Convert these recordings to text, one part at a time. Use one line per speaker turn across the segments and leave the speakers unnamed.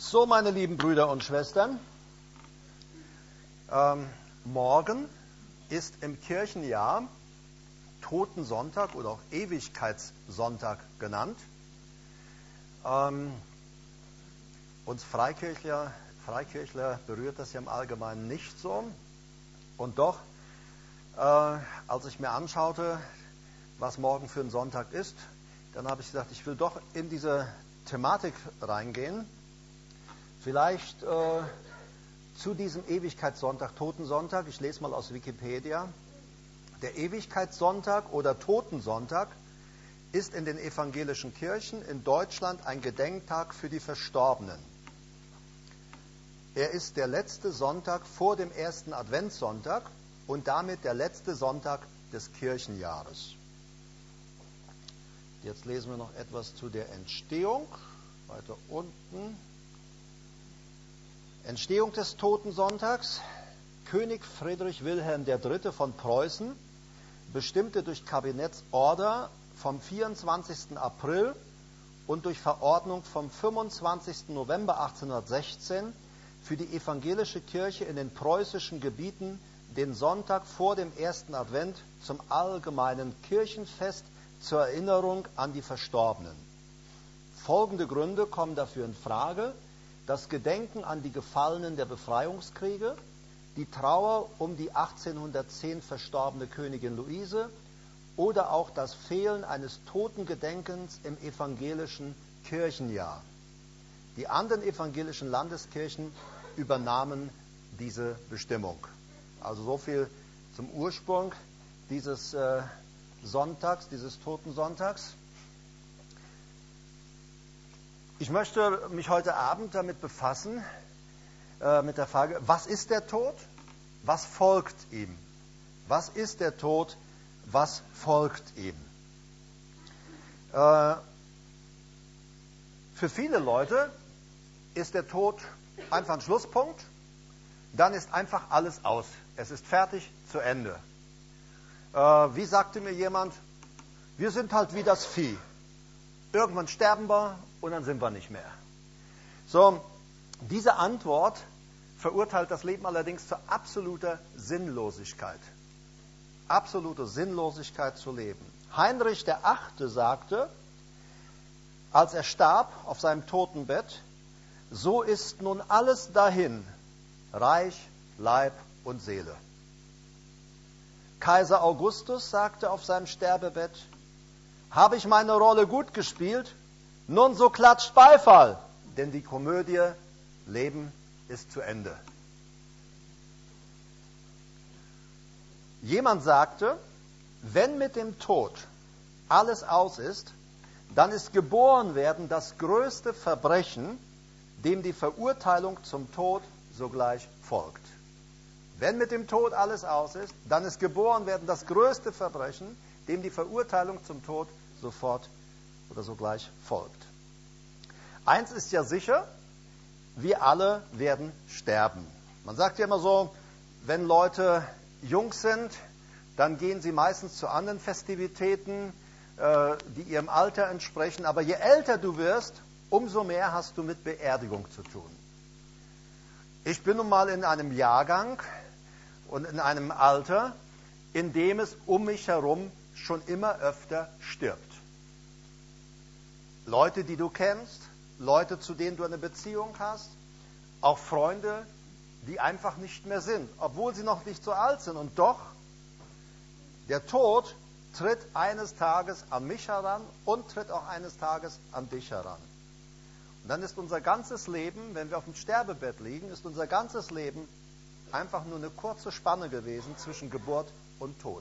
So, meine lieben Brüder und Schwestern, morgen ist im Kirchenjahr Totensonntag oder auch Ewigkeitssonntag genannt. Uns Freikirchler berührt das ja im Allgemeinen nicht so. Und doch, als ich mir anschaute, was morgen für ein Sonntag ist, dann habe ich gesagt, ich will doch in diese Thematik reingehen. Vielleicht zu diesem Ewigkeitssonntag, Totensonntag, ich lese mal aus Wikipedia. Der Ewigkeitssonntag oder Totensonntag ist in den evangelischen Kirchen in Deutschland ein Gedenktag für die Verstorbenen. Er ist der letzte Sonntag vor dem ersten Adventssonntag und damit der letzte Sonntag des Kirchenjahres. Jetzt lesen wir noch etwas zu der Entstehung. Weiter unten. Entstehung des Totensonntags. König Friedrich Wilhelm III. Von Preußen bestimmte durch Kabinettsorder vom 24. April und durch Verordnung vom 25. November 1816 für die evangelische Kirche in den preußischen Gebieten den Sonntag vor dem ersten Advent zum allgemeinen Kirchenfest zur Erinnerung an die Verstorbenen. Folgende Gründe kommen dafür in Frage: das Gedenken an die Gefallenen der Befreiungskriege, die Trauer um die 1810 verstorbene Königin Luise oder auch das Fehlen eines Totengedenkens im evangelischen Kirchenjahr. Die anderen evangelischen Landeskirchen übernahmen diese Bestimmung. Also so viel zum Ursprung dieses Sonntags, dieses Totensonntags. Ich möchte mich heute Abend damit befassen, mit der Frage, was ist der Tod? Was folgt ihm? Was ist der Tod? Was folgt ihm? Für viele Leute ist der Tod einfach ein Schlusspunkt. Dann ist einfach alles aus. Es ist fertig, zu Ende. Wie sagte mir jemand, wir sind halt wie das Vieh. Irgendwann sterben wir und dann sind wir nicht mehr. So, diese Antwort verurteilt das Leben allerdings zu absoluter Sinnlosigkeit. Absolute Sinnlosigkeit zu leben. Heinrich VIII. Sagte, als er starb auf seinem Totenbett, so ist nun alles dahin, Reich, Leib und Seele. Kaiser Augustus sagte auf seinem Sterbebett, habe ich meine Rolle gut gespielt? Nun so klatscht Beifall, denn die Komödie Leben ist zu Ende. Jemand sagte, wenn mit dem Tod alles aus ist, dann ist geboren werden das größte Verbrechen, dem die Verurteilung zum Tod sogleich folgt. Wenn mit dem Tod alles aus ist, dann ist geboren werden das größte Verbrechen, dem die Verurteilung zum Tod sofort oder sogleich folgt. Eins ist ja sicher, wir alle werden sterben. Man sagt ja immer so, wenn Leute jung sind, dann gehen sie meistens zu anderen Festivitäten, die ihrem Alter entsprechen. Aber je älter du wirst, umso mehr hast du mit Beerdigung zu tun. Ich bin nun mal in einem Jahrgang und in einem Alter, in dem es um mich herum schon immer öfter stirbt. Leute, die du kennst, Leute, zu denen du eine Beziehung hast, auch Freunde, die einfach nicht mehr sind, obwohl sie noch nicht so alt sind. Und doch, der Tod tritt eines Tages an mich heran und tritt auch eines Tages an dich heran. Und dann ist unser ganzes Leben, wenn wir auf dem Sterbebett liegen, ist unser ganzes Leben einfach nur eine kurze Spanne gewesen zwischen Geburt und Tod.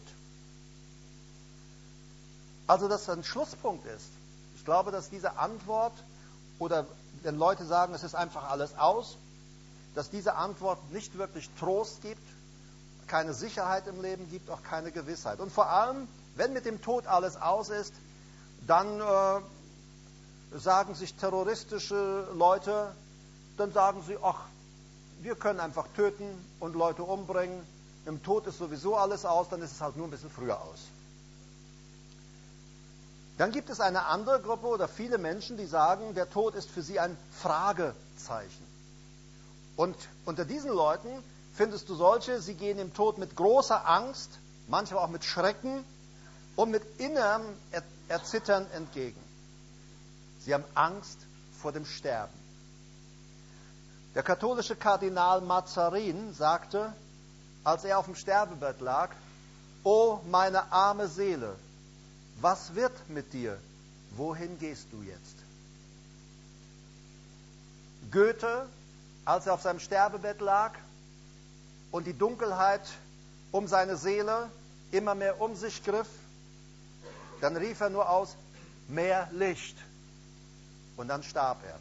Also, dass das ein Schlusspunkt ist. Ich glaube, dass diese Antwort, oder wenn Leute sagen, es ist einfach alles aus, dass diese Antwort nicht wirklich Trost gibt, keine Sicherheit im Leben gibt, auch keine Gewissheit. Und vor allem, wenn mit dem Tod alles aus ist, dann sagen sich terroristische Leute, dann sagen sie, ach, wir können einfach töten und Leute umbringen, im Tod ist sowieso alles aus, dann ist es halt nur ein bisschen früher aus. Dann gibt es eine andere Gruppe oder viele Menschen, die sagen, der Tod ist für sie ein Fragezeichen. Und unter diesen Leuten findest du solche, sie gehen dem Tod mit großer Angst, manchmal auch mit Schrecken und mit innerem Erzittern entgegen. Sie haben Angst vor dem Sterben. Der katholische Kardinal Mazarin sagte, als er auf dem Sterbebett lag, O meine arme Seele, was wird mit dir? Wohin gehst du jetzt? Goethe, als er auf seinem Sterbebett lag und die Dunkelheit um seine Seele immer mehr um sich griff, dann rief er nur aus, mehr Licht. Und dann starb er.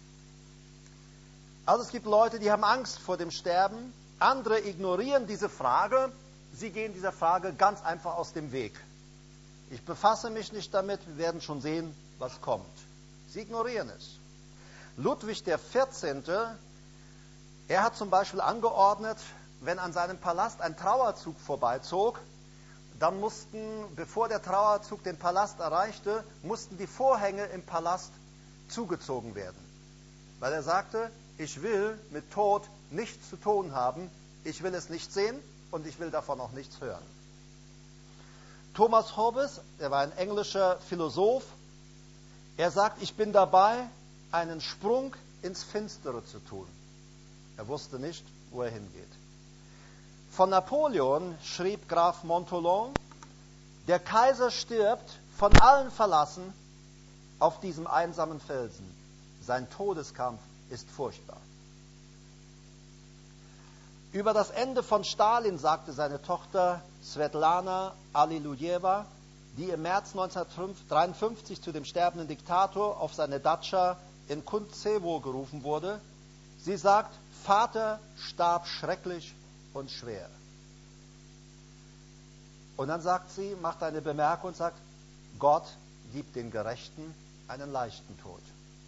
Also es gibt Leute, die haben Angst vor dem Sterben. Andere ignorieren diese Frage. Sie gehen dieser Frage ganz einfach aus dem Weg. Ich befasse mich nicht damit, wir werden schon sehen, was kommt. Sie ignorieren es. Ludwig XIV., er hat zum Beispiel angeordnet, wenn an seinem Palast ein Trauerzug vorbeizog, dann mussten, bevor der Trauerzug den Palast erreichte, mussten die Vorhänge im Palast zugezogen werden. Weil er sagte, ich will mit Tod nichts zu tun haben, ich will es nicht sehen und ich will davon auch nichts hören. Thomas Hobbes, er war ein englischer Philosoph, er sagt, ich bin dabei, einen Sprung ins Finstere zu tun. Er wusste nicht, wo er hingeht. Von Napoleon schrieb Graf Montholon, der Kaiser stirbt, von allen verlassen, auf diesem einsamen Felsen. Sein Todeskampf ist furchtbar. Über das Ende von Stalin sagte seine Tochter Svetlana Allilujeva, die im März 1953 zu dem sterbenden Diktator auf seine Datscha in Kuntsevo gerufen wurde. Sie sagt, Vater starb schrecklich und schwer. Und dann sagt sie, macht eine Bemerkung und sagt, Gott gibt den Gerechten einen leichten Tod.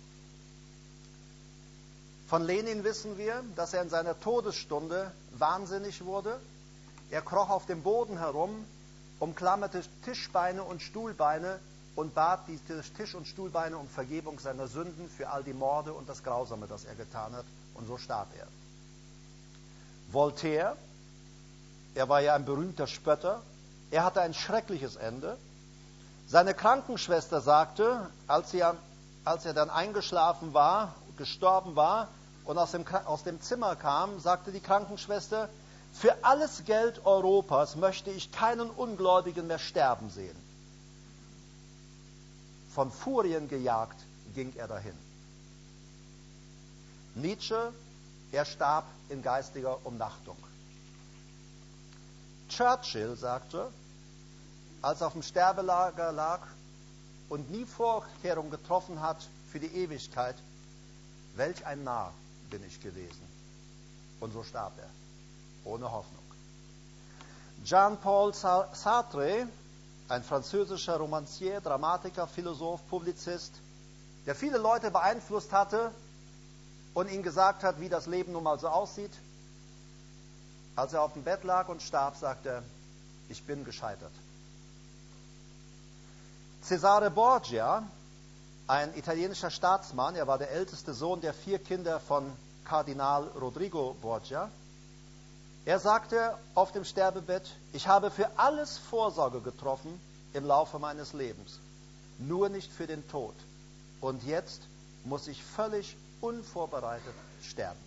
Von Lenin wissen wir, dass er in seiner Todesstunde wahnsinnig wurde. Er kroch auf dem Boden herum, umklammerte Tischbeine und Stuhlbeine und bat die Tisch- und Stuhlbeine um Vergebung seiner Sünden für all die Morde und das Grausame, das er getan hat. Und so starb er. Voltaire, er war ja ein berühmter Spötter, er hatte ein schreckliches Ende. Seine Krankenschwester sagte, als er dann eingeschlafen war, gestorben war und aus dem Zimmer kam, sagte die Krankenschwester, für alles Geld Europas möchte ich keinen Ungläubigen mehr sterben sehen. Von Furien gejagt ging er dahin. Nietzsche, er starb in geistiger Umnachtung. Churchill sagte, als er auf dem Sterbelager lag und nie Vorkehrung getroffen hat für die Ewigkeit, welch ein Narr bin ich gewesen. Und so starb er, ohne Hoffnung. Jean-Paul Sartre, ein französischer Romancier, Dramatiker, Philosoph, Publizist, der viele Leute beeinflusst hatte und ihnen gesagt hat, wie das Leben nun mal so aussieht. Als er auf dem Bett lag und starb, sagte er, ich bin gescheitert. Cesare Borgia, ein italienischer Staatsmann, er war der älteste Sohn der 4 Kinder von Kardinal Rodrigo Borgia. Er sagte auf dem Sterbebett, ich habe für alles Vorsorge getroffen im Laufe meines Lebens, nur nicht für den Tod. Und jetzt muss ich völlig unvorbereitet sterben.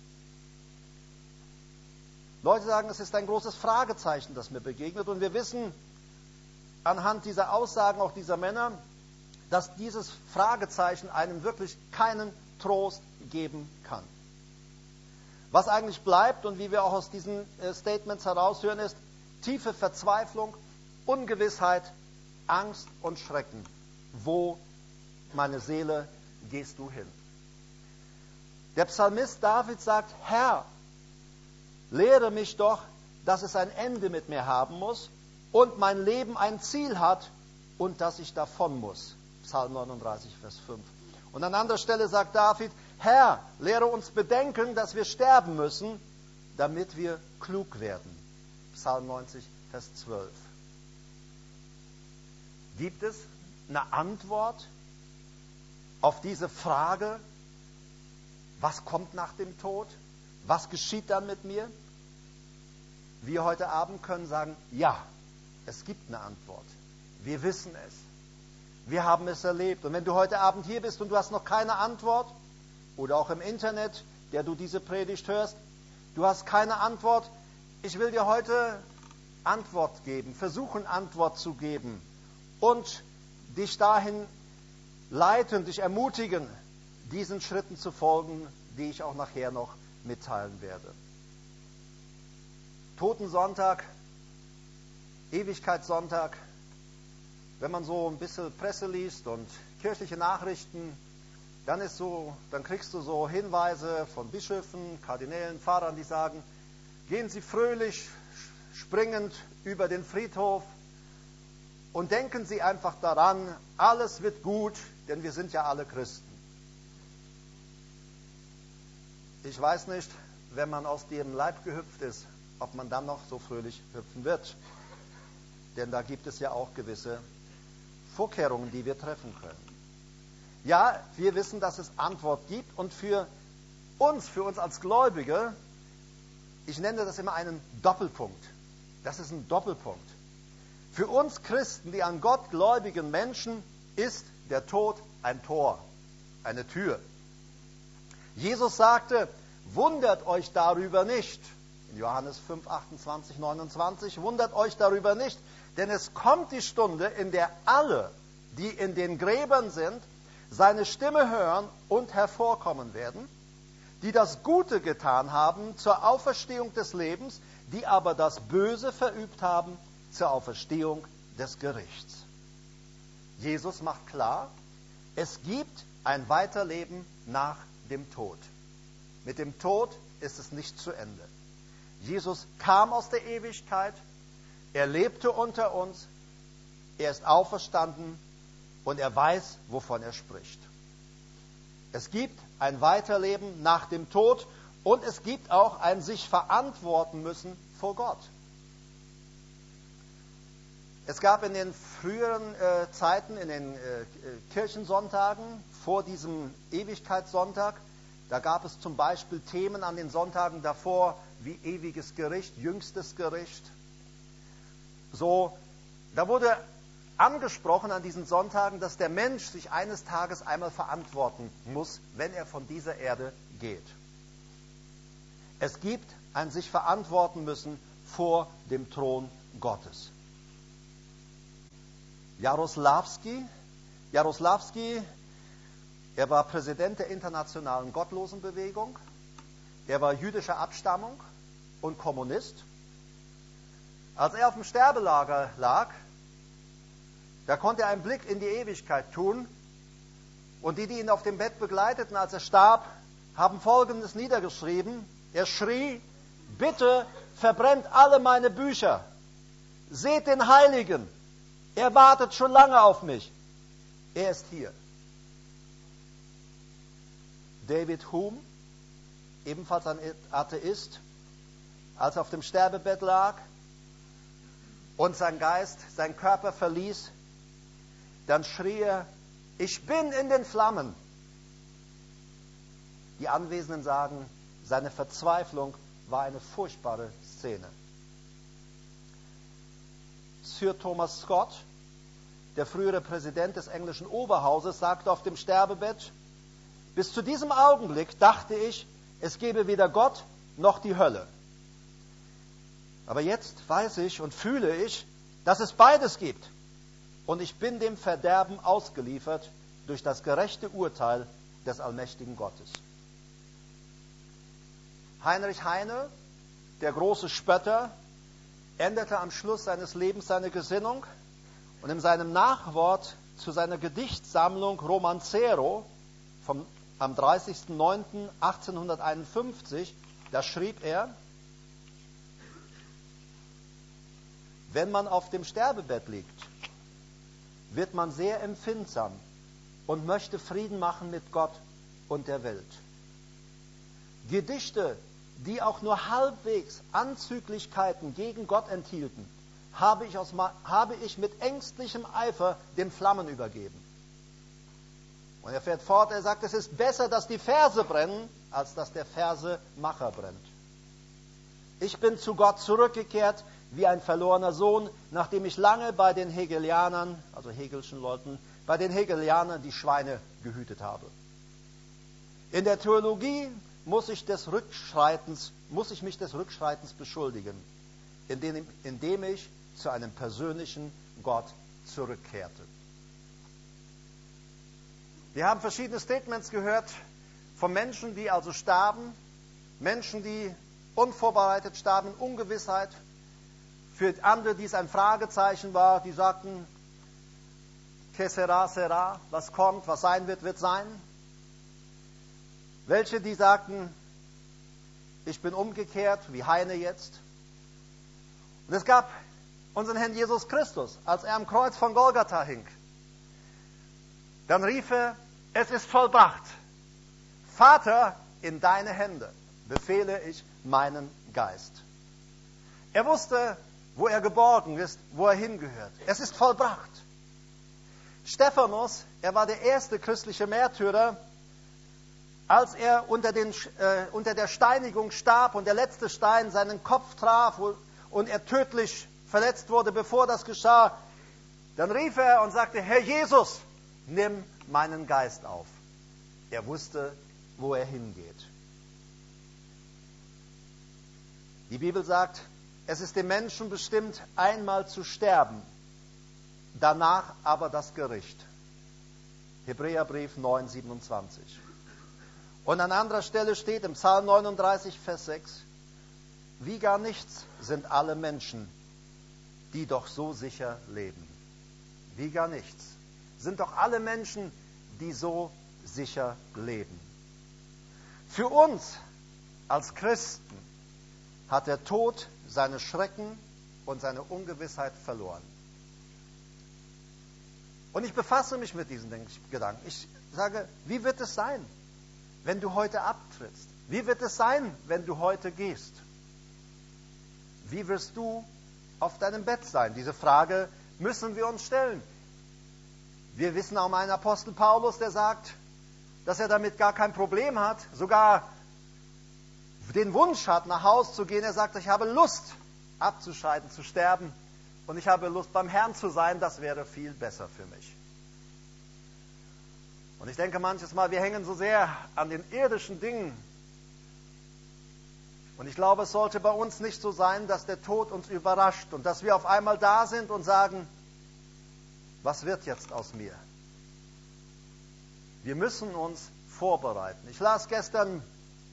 Leute sagen, es ist ein großes Fragezeichen, das mir begegnet. Und wir wissen anhand dieser Aussagen auch dieser Männer, dass dieses Fragezeichen einem wirklich keinen Trost geben kann. Was eigentlich bleibt und wie wir auch aus diesen Statements heraushören, ist tiefe Verzweiflung, Ungewissheit, Angst und Schrecken. Wo, meine Seele, gehst du hin? Der Psalmist David sagt, Herr, lehre mich doch, dass es ein Ende mit mir haben muss und mein Leben ein Ziel hat und dass ich davon muss. Psalm 39, Vers 5. Und an anderer Stelle sagt David, Herr, lehre uns bedenken, dass wir sterben müssen, damit wir klug werden. Psalm 90, Vers 12. Gibt es eine Antwort auf diese Frage, was kommt nach dem Tod? Was geschieht dann mit mir? Wir heute Abend können sagen, ja, es gibt eine Antwort. Wir wissen es. Wir haben es erlebt. Und wenn du heute Abend hier bist und du hast noch keine Antwort, oder auch im Internet, der du diese Predigt hörst, du hast keine Antwort, ich will dir heute Antwort geben, versuchen Antwort zu geben und dich dahin leiten, dich ermutigen, diesen Schritten zu folgen, die ich auch nachher noch mitteilen werde. Totensonntag, Ewigkeitssonntag, wenn man so ein bisschen Presse liest und kirchliche Nachrichten, dann kriegst du so Hinweise von Bischöfen, Kardinälen, Pfarrern, die sagen, gehen Sie fröhlich, springend über den Friedhof und denken Sie einfach daran, alles wird gut, denn wir sind ja alle Christen. Ich weiß nicht, wenn man aus dem Leib gehüpft ist, ob man dann noch so fröhlich hüpfen wird. Denn da gibt es ja auch gewisse Vorkehrungen, die wir treffen können. Ja, wir wissen, dass es Antwort gibt und für uns als Gläubige, ich nenne das immer einen Doppelpunkt. Das ist ein Doppelpunkt. Für uns Christen, die an Gott gläubigen Menschen, ist der Tod ein Tor, eine Tür. Jesus sagte, wundert euch darüber nicht. In Johannes 5, 28, 29, wundert euch darüber nicht, denn es kommt die Stunde, in der alle, die in den Gräbern sind, seine Stimme hören und hervorkommen werden, die das Gute getan haben zur Auferstehung des Lebens, die aber das Böse verübt haben zur Auferstehung des Gerichts. Jesus macht klar, es gibt ein Weiterleben nach dem Tod. Mit dem Tod ist es nicht zu Ende. Jesus kam aus der Ewigkeit, er lebte unter uns, er ist auferstanden und er weiß, wovon er spricht. Es gibt ein Weiterleben nach dem Tod und es gibt auch ein sich verantworten müssen vor Gott. Es gab in den früheren Zeiten, in den Kirchensonntagen, vor diesem Ewigkeitssonntag, da gab es zum Beispiel Themen an den Sonntagen davor, wie ewiges Gericht, jüngstes Gericht. Da wurde angesprochen an diesen Sonntagen, dass der Mensch sich eines Tages einmal verantworten muss, wenn er von dieser Erde geht. Es gibt ein sich verantworten müssen vor dem Thron Gottes. Jarosławski, er war Präsident der Internationalen Gottlosenbewegung, er war jüdischer Abstammung und Kommunist. Als er auf dem Sterbelager lag, da konnte er einen Blick in die Ewigkeit tun und die ihn auf dem Bett begleiteten, als er starb, haben Folgendes niedergeschrieben. Er schrie, bitte verbrennt alle meine Bücher, seht den Heiligen, er wartet schon lange auf mich, er ist hier. David Hume, ebenfalls ein Atheist, als er auf dem Sterbebett lag und sein Geist, sein Körper verließ, dann schrie er, ich bin in den Flammen. Die Anwesenden sagen, seine Verzweiflung war eine furchtbare Szene. Sir Thomas Scott, der frühere Präsident des englischen Oberhauses, sagte auf dem Sterbebett, bis zu diesem Augenblick dachte ich, es gebe weder Gott noch die Hölle. Aber jetzt weiß ich und fühle ich, dass es beides gibt. Und ich bin dem Verderben ausgeliefert durch das gerechte Urteil des allmächtigen Gottes. Heinrich Heine, der große Spötter, änderte am Schluss seines Lebens seine Gesinnung und in seinem Nachwort zu seiner Gedichtsammlung Romancero am 30.09.1851, da schrieb er, wenn man auf dem Sterbebett liegt, wird man sehr empfindsam und möchte Frieden machen mit Gott und der Welt. Gedichte, die auch nur halbwegs Anzüglichkeiten gegen Gott enthielten, habe ich mit ängstlichem Eifer den Flammen übergeben. Und er fährt fort, er sagt, es ist besser, dass die Verse brennen, als dass der Versemacher brennt. Ich bin zu Gott zurückgekehrt wie ein verlorener Sohn, nachdem ich lange bei den Hegelianern, also Hegelschen Leuten, bei den Hegelianern die Schweine gehütet habe. In der Theologie muss ich mich des Rückschreitens beschuldigen, indem ich zu einem persönlichen Gott zurückkehrte. Wir haben verschiedene Statements gehört von Menschen, die also starben, Menschen, die unvorbereitet starben, in Ungewissheit. Für andere, die es ein Fragezeichen war, die sagten, que sera, sera, was kommt, was sein wird, wird sein. Welche, die sagten, ich bin umgekehrt, wie Heine jetzt. Und es gab unseren Herrn Jesus Christus, als er am Kreuz von Golgatha hing. Dann rief er, es ist vollbracht. Vater, in deine Hände befehle ich meinen Geist. Er wusste, wo er geborgen ist, wo er hingehört. Es ist vollbracht. Stephanus, er war der erste christliche Märtyrer, als er unter der Steinigung starb und der letzte Stein seinen Kopf traf und er tödlich verletzt wurde, bevor das geschah, dann rief er und sagte, Herr Jesus, nimm meinen Geist auf. Er wusste, wo er hingeht. Die Bibel sagt, es ist dem Menschen bestimmt, einmal zu sterben, danach aber das Gericht. Hebräerbrief 9,27. Und an anderer Stelle steht im Psalm 39, Vers 6, wie gar nichts sind alle Menschen, die doch so sicher leben. Wie gar nichts sind doch alle Menschen, die so sicher leben. Für uns als Christen hat der Tod seine Schrecken und seine Ungewissheit verloren. Und ich befasse mich mit diesen Gedanken. Ich sage, wie wird es sein, wenn du heute abtrittst? Wie wird es sein, wenn du heute gehst? Wie wirst du auf deinem Bett sein? Diese Frage müssen wir uns stellen. Wir wissen auch einen Apostel Paulus, der sagt, dass er damit gar kein Problem hat, sogar den Wunsch hat, nach Hause zu gehen. Er sagt, ich habe Lust, abzuscheiden, zu sterben, und ich habe Lust, beim Herrn zu sein. Das wäre viel besser für mich. Und ich denke manches Mal, wir hängen so sehr an den irdischen Dingen. Und ich glaube, es sollte bei uns nicht so sein, dass der Tod uns überrascht und dass wir auf einmal da sind und sagen, was wird jetzt aus mir? Wir müssen uns vorbereiten. Ich las gestern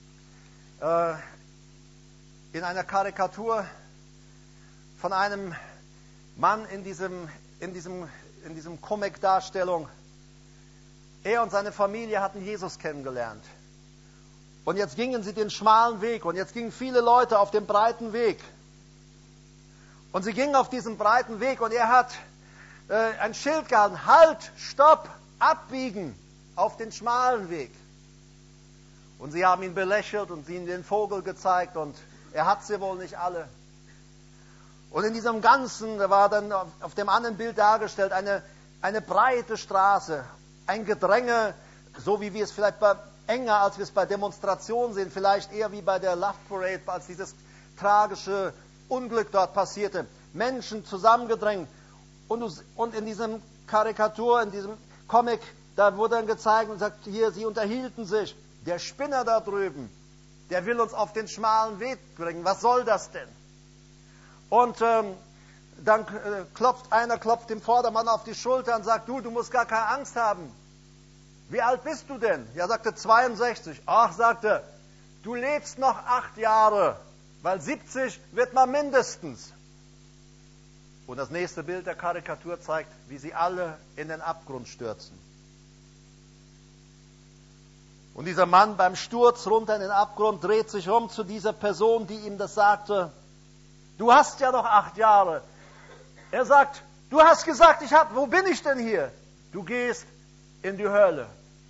in einer Karikatur von einem Mann in diesem Comic-Darstellung. Er und seine Familie hatten Jesus kennengelernt. Und jetzt gingen sie den schmalen Weg und jetzt gingen viele Leute auf dem breiten Weg. Und sie gingen auf diesen breiten Weg und er hat ein Schild gehalten, halt, stopp, abbiegen auf den schmalen Weg. Und sie haben ihn belächelt und ihnen den Vogel gezeigt und er hat sie wohl nicht alle. Und in diesem Ganzen, da war dann auf dem anderen Bild dargestellt, eine breite Straße, ein Gedränge, so wie wir es vielleicht enger, als wir es bei Demonstrationen sehen, vielleicht eher wie bei der Love Parade, als dieses tragische Unglück dort passierte. Menschen zusammengedrängt. Und in diesem Karikatur, in diesem Comic, da wurde dann gezeigt und sagt, hier, sie unterhielten sich. Der Spinner da drüben, der will uns auf den schmalen Weg bringen. Was soll das denn? Und dann klopft dem Vordermann auf die Schulter und sagt, du musst gar keine Angst haben. Wie alt bist du denn? Ja, sagte 62. Ach, sagte, du lebst noch 8 Jahre, weil 70 wird man mindestens. Und das nächste Bild der Karikatur zeigt, wie sie alle in den Abgrund stürzen. Und dieser Mann beim Sturz runter in den Abgrund dreht sich um zu dieser Person, die ihm das sagte. Du hast ja noch 8 Jahre. Er sagt, du hast gesagt, wo bin ich denn hier? Du gehst in die Hölle.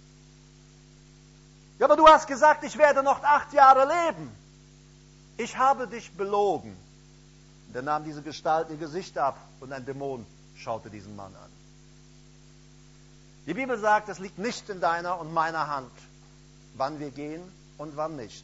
Ja, aber du hast gesagt, ich werde noch 8 Jahre leben. Ich habe dich belogen. Der nahm diese Gestalt, ihr Gesicht ab und ein Dämon schaute diesen Mann an. Die Bibel sagt, es liegt nicht in deiner und meiner Hand, wann wir gehen und wann nicht.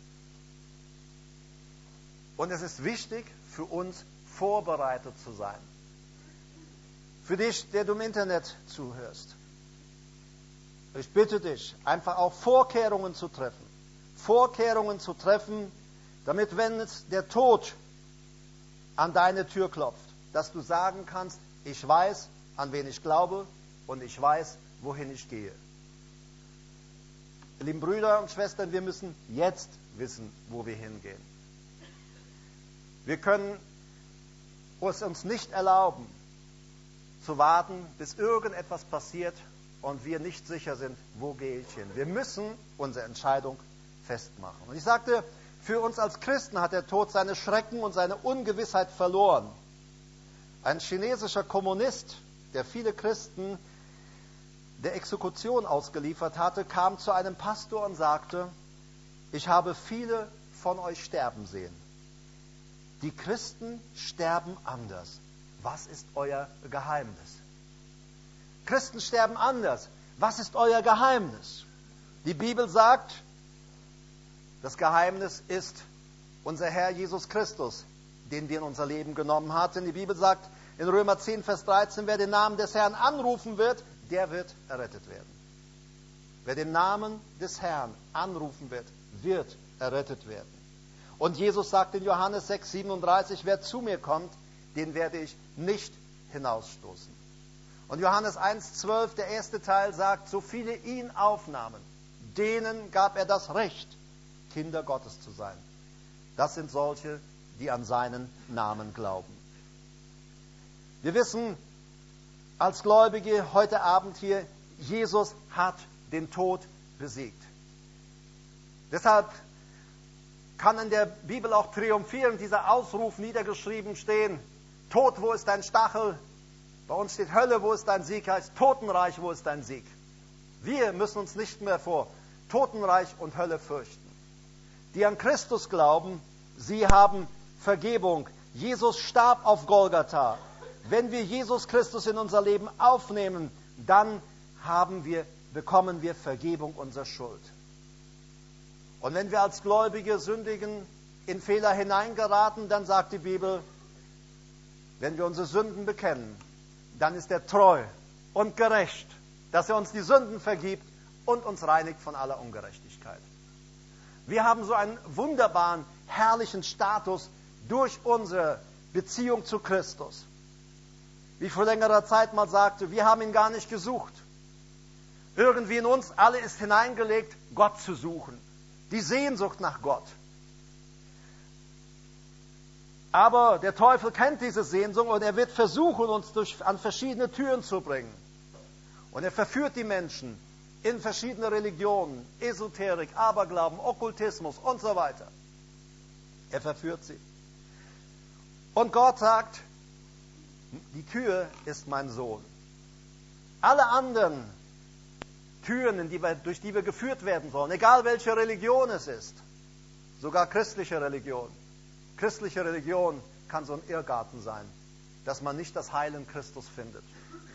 Und es ist wichtig für uns, vorbereitet zu sein. Für dich, der du im Internet zuhörst. Ich bitte dich, einfach auch Vorkehrungen zu treffen. Vorkehrungen zu treffen, damit, wenn es der Tod an deine Tür klopft, dass du sagen kannst, ich weiß, an wen ich glaube und ich weiß, wohin ich gehe. Liebe Brüder und Schwestern, wir müssen jetzt wissen, wo wir hingehen. Wir können es uns nicht erlauben, zu warten, bis irgendetwas passiert und wir nicht sicher sind, wo gehe ich hin. Wir müssen unsere Entscheidung festmachen. Und ich sagte, für uns als Christen hat der Tod seine Schrecken und seine Ungewissheit verloren. Ein chinesischer Kommunist, der viele Christen der Exekution ausgeliefert hatte, kam zu einem Pastor und sagte, ich habe viele von euch sterben sehen. Die Christen sterben anders. Was ist euer Geheimnis? Christen sterben anders. Was ist euer Geheimnis? Die Bibel sagt, das Geheimnis ist unser Herr Jesus Christus, den wir in unser Leben genommen hatten. Die Bibel sagt in Römer 10, Vers 13, wer den Namen des Herrn anrufen wird, der wird errettet werden. Wer den Namen des Herrn anrufen wird errettet werden. Und Jesus sagt in Johannes 6, 37, wer zu mir kommt, den werde ich nicht hinausstoßen. Und Johannes 1, 12, der erste Teil sagt, so viele ihn aufnahmen, denen gab er das Recht, Kinder Gottes zu sein. Das sind solche, die an seinen Namen glauben. Wir wissen als Gläubige heute Abend hier, Jesus hat den Tod besiegt. Deshalb kann in der Bibel auch triumphierend dieser Ausruf niedergeschrieben stehen, Tod, wo ist dein Stachel? Bei uns steht Hölle, wo ist dein Sieg? Heißt Totenreich, wo ist dein Sieg? Wir müssen uns nicht mehr vor Totenreich und Hölle fürchten. Die an Christus glauben, sie haben Vergebung. Jesus starb auf Golgatha. Wenn wir Jesus Christus in unser Leben aufnehmen, dann bekommen wir Vergebung unserer Schuld. Und wenn wir als Gläubige sündigen, in Fehler hineingeraten, dann sagt die Bibel, wenn wir unsere Sünden bekennen, dann ist er treu und gerecht, dass er uns die Sünden vergibt und uns reinigt von aller Ungerechtigkeit. Wir haben so einen wunderbaren, herrlichen Status durch unsere Beziehung zu Christus. Wie ich vor längerer Zeit mal sagte, wir haben ihn gar nicht gesucht. Irgendwie in uns alle ist hineingelegt, Gott zu suchen. Die Sehnsucht nach Gott. Aber der Teufel kennt diese Sehnsucht und er wird versuchen, uns an verschiedene Türen zu bringen. Und er verführt die Menschen in verschiedene Religionen, Esoterik, Aberglauben, Okkultismus und so weiter. Er verführt sie. Und Gott sagt, die Tür ist mein Sohn. Alle anderen Türen, durch die wir geführt werden sollen, egal welche Religion es ist, sogar christliche Religion. Christliche Religion kann so ein Irrgarten sein, dass man nicht das Heil in Christus findet.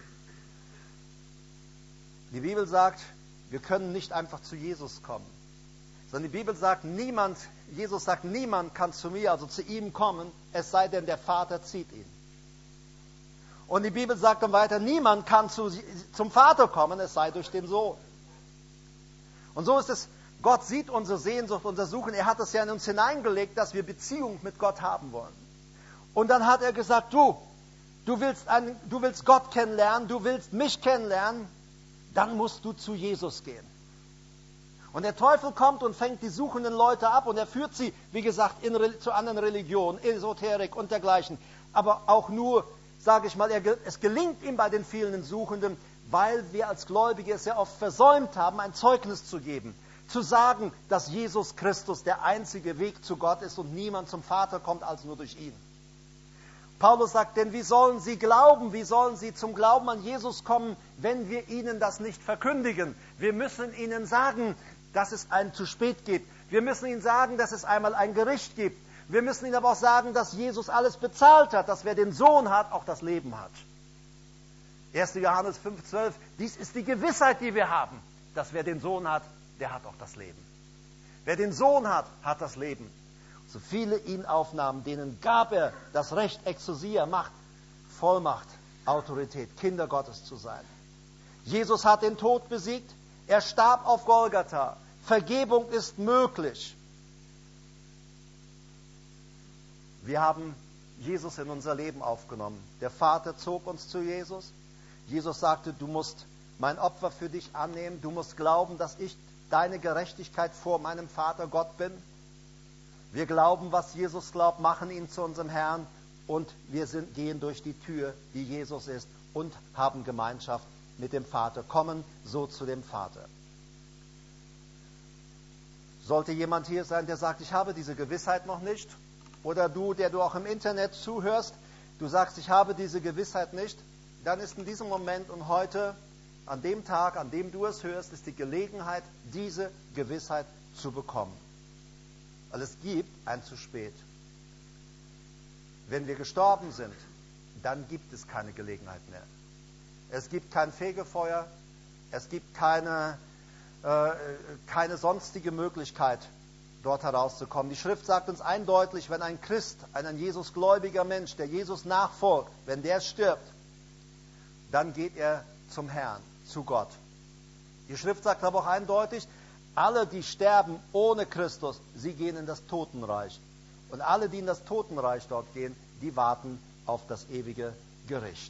Die Bibel sagt, wir können nicht einfach zu Jesus kommen, sondern die Bibel sagt, Jesus sagt, niemand kann zu mir, also zu ihm kommen, es sei denn, der Vater zieht ihn. Und die Bibel sagt dann weiter, niemand kann zum Vater kommen, es sei durch den Sohn. Und so ist es, Gott sieht unsere Sehnsucht, unser Suchen, er hat es ja in uns hineingelegt, dass wir Beziehung mit Gott haben wollen. Und dann hat er gesagt, du willst Gott kennenlernen, du willst mich kennenlernen, dann musst du zu Jesus gehen. Und der Teufel kommt und fängt die suchenden Leute ab und er führt sie, wie gesagt, zu anderen Religionen, Esoterik und dergleichen. Aber auch nur, sage ich mal, es gelingt ihm bei den vielen Suchenden, weil wir als Gläubige es ja oft versäumt haben, ein Zeugnis zu geben. Zu sagen, dass Jesus Christus der einzige Weg zu Gott ist und niemand zum Vater kommt, als nur durch ihn. Paulus sagt, denn wie sollen sie glauben, wie sollen sie zum Glauben an Jesus kommen, wenn wir ihnen das nicht verkündigen? Wir müssen ihnen sagen, dass es einen zu spät gibt. Wir müssen ihnen sagen, dass es einmal ein Gericht gibt. Wir müssen ihnen aber auch sagen, dass Jesus alles bezahlt hat, dass wer den Sohn hat, auch das Leben hat. 1. Johannes 5,12, dies ist die Gewissheit, die wir haben, dass wer den Sohn hat, der hat auch das Leben. Wer den Sohn hat, hat das Leben. So viele ihn aufnahmen, denen gab er das Recht, Exousia, Macht, Vollmacht, Autorität, Kinder Gottes zu sein. Jesus hat den Tod besiegt, er starb auf Golgatha. Vergebung ist möglich. Wir haben Jesus in unser Leben aufgenommen. Der Vater zog uns zu Jesus. Jesus sagte, du musst mein Opfer für dich annehmen. Du musst glauben, dass ich deine Gerechtigkeit vor meinem Vater Gott bin. Wir glauben, was Jesus glaubt, machen ihn zu unserem Herrn und wir gehen durch die Tür, die Jesus ist und haben Gemeinschaft mit dem Vater, kommen so zu dem Vater. Sollte jemand hier sein, der sagt, ich habe diese Gewissheit noch nicht, oder du, der du auch im Internet zuhörst, du sagst, ich habe diese Gewissheit nicht, dann ist in diesem Moment und heute, an dem Tag, an dem du es hörst, ist die Gelegenheit, diese Gewissheit zu bekommen. Weil es gibt ein zu spät. Wenn wir gestorben sind, dann gibt es keine Gelegenheit mehr. Es gibt kein Fegefeuer, es gibt keine sonstige Möglichkeit, dort herauszukommen. Die Schrift sagt uns eindeutig, wenn ein Christ, ein Jesusgläubiger Mensch, der Jesus nachfolgt, wenn der stirbt, dann geht er zum Herrn, zu Gott. Die Schrift sagt aber auch eindeutig, alle, die sterben ohne Christus, sie gehen in das Totenreich. Und alle, die in das Totenreich dort gehen, die warten auf das ewige Gericht.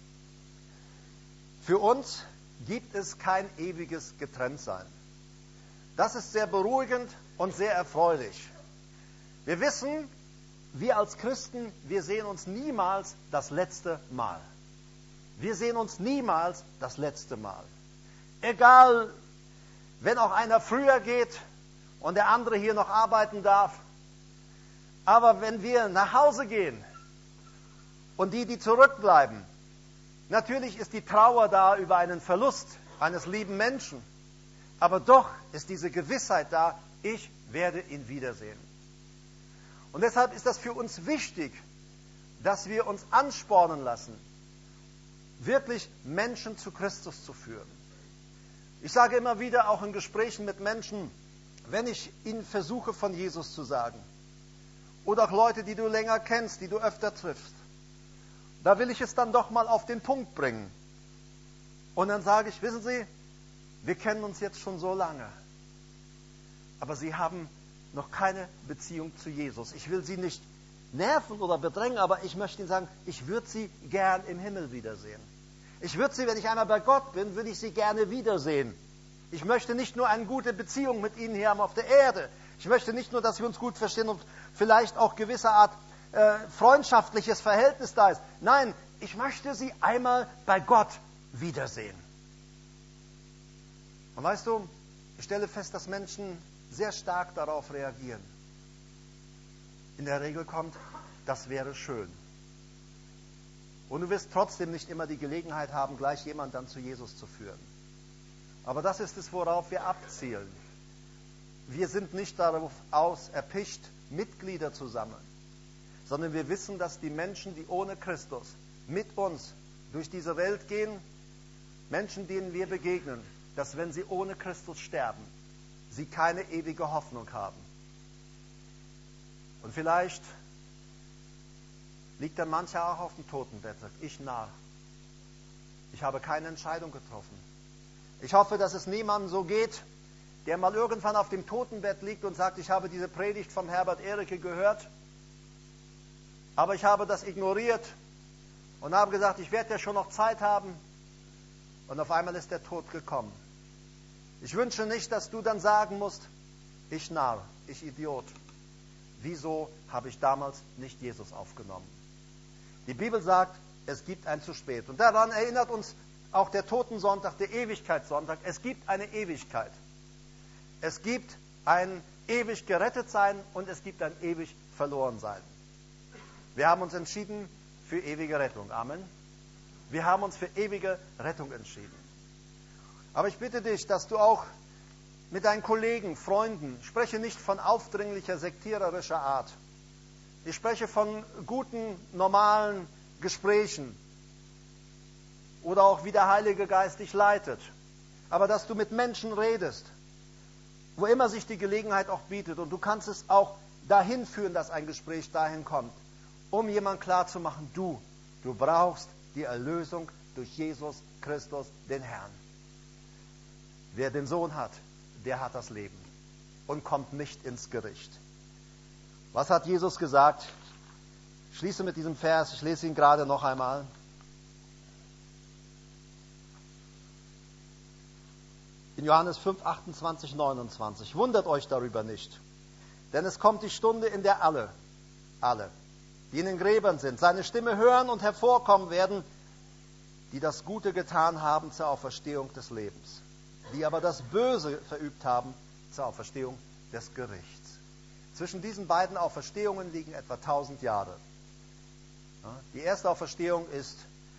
Für uns gibt es kein ewiges Getrenntsein. Das ist sehr beruhigend und sehr erfreulich. Wir wissen, wir als Christen, wir sehen uns niemals das letzte Mal. Wir sehen uns niemals das letzte Mal. Egal, wenn auch einer früher geht und der andere hier noch arbeiten darf. Aber wenn wir nach Hause gehen und die zurückbleiben, natürlich ist die Trauer da über einen Verlust eines lieben Menschen. Aber doch ist diese Gewissheit da, ich werde ihn wiedersehen. Und deshalb ist das für uns wichtig, dass wir uns anspornen lassen, wirklich Menschen zu Christus zu führen. Ich sage immer wieder, auch in Gesprächen mit Menschen, wenn ich ihnen versuche, von Jesus zu sagen, oder auch Leute, die du länger kennst, die du öfter triffst, da will ich es dann doch mal auf den Punkt bringen. Und dann sage ich, wissen Sie, wir kennen uns jetzt schon so lange, aber Sie haben noch keine Beziehung zu Jesus. Ich will Sie nicht nerven oder bedrängen, aber ich möchte Ihnen sagen, ich würde Sie gern im Himmel wiedersehen. Ich würde Sie, wenn ich einmal bei Gott bin, würde ich Sie gerne wiedersehen. Ich möchte nicht nur eine gute Beziehung mit Ihnen hier haben auf der Erde. Ich möchte nicht nur, dass wir uns gut verstehen und vielleicht auch gewisse Art freundschaftliches Verhältnis da ist. Nein, ich möchte Sie einmal bei Gott wiedersehen. Und weißt du, ich stelle fest, dass Menschen sehr stark darauf reagieren. In der Regel kommt, das wäre schön. Und du wirst trotzdem nicht immer die Gelegenheit haben, gleich jemanden dann zu Jesus zu führen. Aber das ist es, worauf wir abzielen. Wir sind nicht darauf erpicht, Mitglieder zu sammeln, sondern wir wissen, dass die Menschen, die ohne Christus mit uns durch diese Welt gehen, Menschen, denen wir begegnen, dass wenn sie ohne Christus sterben, sie keine ewige Hoffnung haben. Und vielleicht liegt dann mancher auch auf dem Totenbett und sagt, ich Narr, ich habe keine Entscheidung getroffen. Ich hoffe, dass es niemandem so geht, der mal irgendwann auf dem Totenbett liegt und sagt, ich habe diese Predigt vom Herbert Ehricke gehört, aber ich habe das ignoriert und habe gesagt, ich werde ja schon noch Zeit haben, und auf einmal ist der Tod gekommen. Ich wünsche nicht, dass du dann sagen musst, ich Narr, ich Idiot. Wieso habe ich damals nicht Jesus aufgenommen? Die Bibel sagt, es gibt ein zu spät. Und daran erinnert uns auch der Totensonntag, der Ewigkeitssonntag. Es gibt eine Ewigkeit. Es gibt ein ewig gerettet sein und es gibt ein ewig verloren sein. Wir haben uns entschieden für ewige Rettung. Amen. Wir haben uns für ewige Rettung entschieden. Aber ich bitte dich, dass du auch mit deinen Kollegen, Freunden, spreche nicht von aufdringlicher, sektiererischer Art, Ich spreche von guten, normalen Gesprächen oder auch wie der Heilige Geist dich leitet. Aber dass du mit Menschen redest, wo immer sich die Gelegenheit auch bietet, und du kannst es auch dahin führen, dass ein Gespräch dahin kommt, um jemand klarzumachen, du brauchst die Erlösung durch Jesus Christus, den Herrn. Wer den Sohn hat, der hat das Leben und kommt nicht ins Gericht. Was hat Jesus gesagt? Ich schließe mit diesem Vers, ich lese ihn gerade noch einmal. In Johannes 5, 28, 29. Wundert euch darüber nicht, denn es kommt die Stunde, in der alle, die in den Gräbern sind, seine Stimme hören und hervorkommen werden, die das Gute getan haben zur Auferstehung des Lebens, die aber das Böse verübt haben zur Auferstehung des Gerichts. Zwischen diesen beiden Auferstehungen liegen etwa 1000 Jahre. Die erste Auferstehung ist,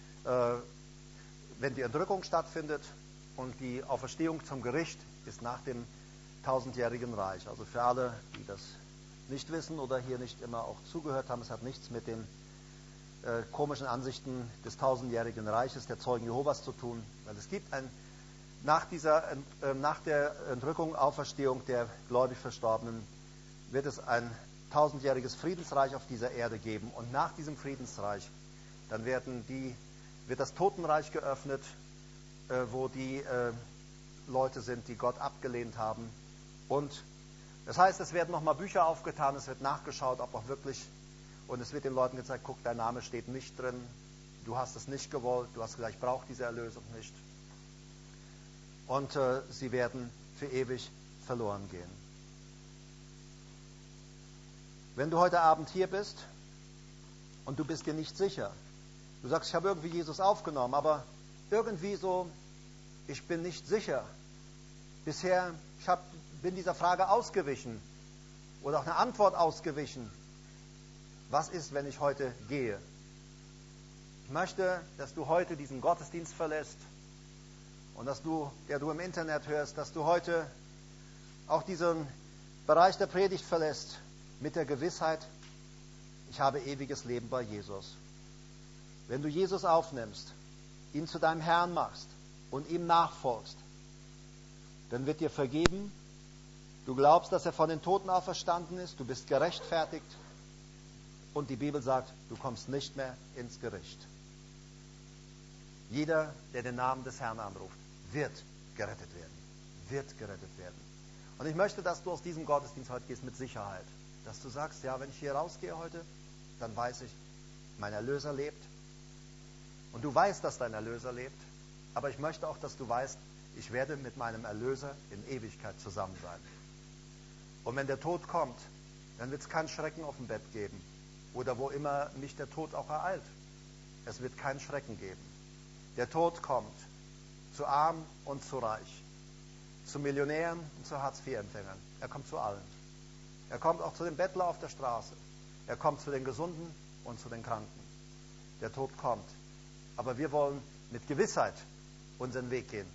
wenn die Entrückung stattfindet, und die Auferstehung zum Gericht ist nach dem 1000-jährigen Reich. Also für alle, die das nicht wissen oder hier nicht immer auch zugehört haben, es hat nichts mit den komischen Ansichten des 1000-jährigen Reiches der Zeugen Jehovas zu tun. Weil es gibt nach der Entrückung, Auferstehung der gläubig Verstorbenen, wird es ein 1000-jähriges Friedensreich auf dieser Erde geben. Und nach diesem Friedensreich, dann wird das Totenreich geöffnet, wo die Leute sind, die Gott abgelehnt haben. Und das heißt, es werden nochmal Bücher aufgetan, es wird nachgeschaut, ob auch wirklich, und es wird den Leuten gezeigt, guck, dein Name steht nicht drin, du hast es nicht gewollt, du hast gesagt, ich brauche diese Erlösung nicht. Und sie werden für ewig verloren gehen. Wenn du heute Abend hier bist und du bist dir nicht sicher, du sagst, ich habe irgendwie Jesus aufgenommen, aber irgendwie so, ich bin nicht sicher. Bisher, bin dieser Frage ausgewichen oder auch eine Antwort ausgewichen. Was ist, wenn ich heute gehe? Ich möchte, dass du heute diesen Gottesdienst verlässt und dass du, der du im Internet hörst, dass du heute auch diesen Bereich der Predigt verlässt mit der Gewissheit, ich habe ewiges Leben bei Jesus. Wenn du Jesus aufnimmst, ihn zu deinem Herrn machst und ihm nachfolgst, dann wird dir vergeben. Du glaubst, dass er von den Toten auferstanden ist, du bist gerechtfertigt und die Bibel sagt, du kommst nicht mehr ins Gericht. Jeder, der den Namen des Herrn anruft, wird gerettet werden. Wird gerettet werden. Und ich möchte, dass du aus diesem Gottesdienst heute gehst mit Sicherheit. Dass du sagst, ja, wenn ich hier rausgehe heute, dann weiß ich, mein Erlöser lebt. Und du weißt, dass dein Erlöser lebt. Aber ich möchte auch, dass du weißt, ich werde mit meinem Erlöser in Ewigkeit zusammen sein. Und wenn der Tod kommt, dann wird es keinen Schrecken auf dem Bett geben. Oder wo immer mich der Tod auch ereilt. Es wird keinen Schrecken geben. Der Tod kommt zu arm und zu reich. Zu Millionären und zu Hartz-IV-Empfängern. Er kommt zu allen. Er kommt auch zu den Bettlern auf der Straße. Er kommt zu den Gesunden und zu den Kranken. Der Tod kommt. Aber wir wollen mit Gewissheit unseren Weg gehen.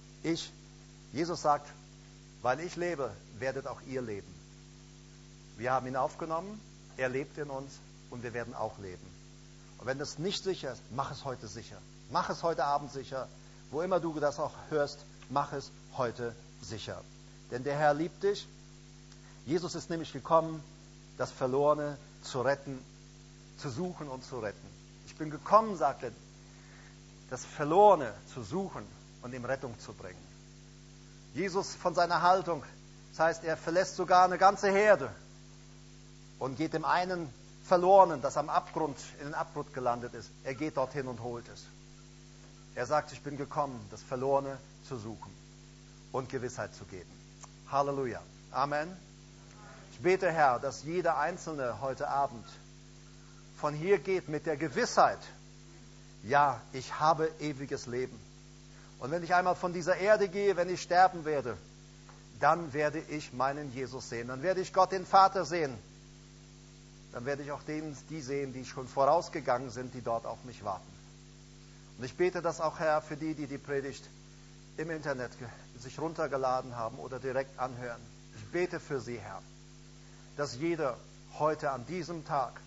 Jesus sagt, weil ich lebe, werdet auch ihr leben. Wir haben ihn aufgenommen, er lebt in uns und wir werden auch leben. Und wenn das nicht sicher ist, mach es heute sicher. Mach es heute Abend sicher. Wo immer du das auch hörst, mach es heute sicher. Denn der Herr liebt dich. Jesus ist nämlich gekommen, das Verlorene zu retten, zu suchen und zu retten. Ich bin gekommen, sagt er, das Verlorene zu suchen und ihm Rettung zu bringen. Jesus von seiner Haltung, das heißt, er verlässt sogar eine ganze Herde und geht dem einen Verlorenen, das in den Abgrund gelandet ist, er geht dorthin und holt es. Er sagt, ich bin gekommen, das Verlorene zu suchen und Gewissheit zu geben. Halleluja. Amen. Ich bete, Herr, dass jeder Einzelne heute Abend von hier geht mit der Gewissheit, ja, ich habe ewiges Leben. Und wenn ich einmal von dieser Erde gehe, wenn ich sterben werde, dann werde ich meinen Jesus sehen. Dann werde ich Gott, den Vater, sehen. Dann werde ich auch die sehen, die schon vorausgegangen sind, die dort auf mich warten. Und ich bete das auch, Herr, für die die Predigt im Internet sich runtergeladen haben oder direkt anhören. Ich bete für sie, Herr, dass jeder heute an diesem Tag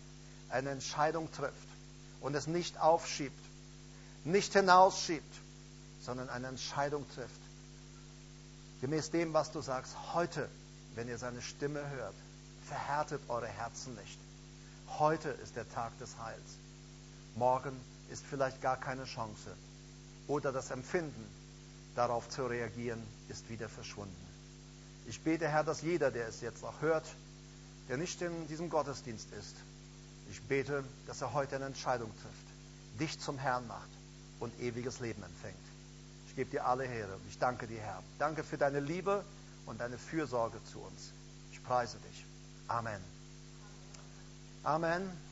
eine Entscheidung trifft und es nicht aufschiebt, nicht hinausschiebt, sondern eine Entscheidung trifft. Gemäß dem, was du sagst, heute, wenn ihr seine Stimme hört, verhärtet eure Herzen nicht. Heute ist der Tag des Heils. Morgen ist vielleicht gar keine Chance. Oder das Empfinden, darauf zu reagieren, ist wieder verschwunden. Ich bete, Herr, dass jeder, der es jetzt auch hört, der nicht in diesem Gottesdienst ist, ich bete, dass er heute eine Entscheidung trifft, dich zum Herrn macht und ewiges Leben empfängt. Ich gebe dir alle Ehre und ich danke dir, Herr. Danke für deine Liebe und deine Fürsorge zu uns. Ich preise dich. Amen. Amen.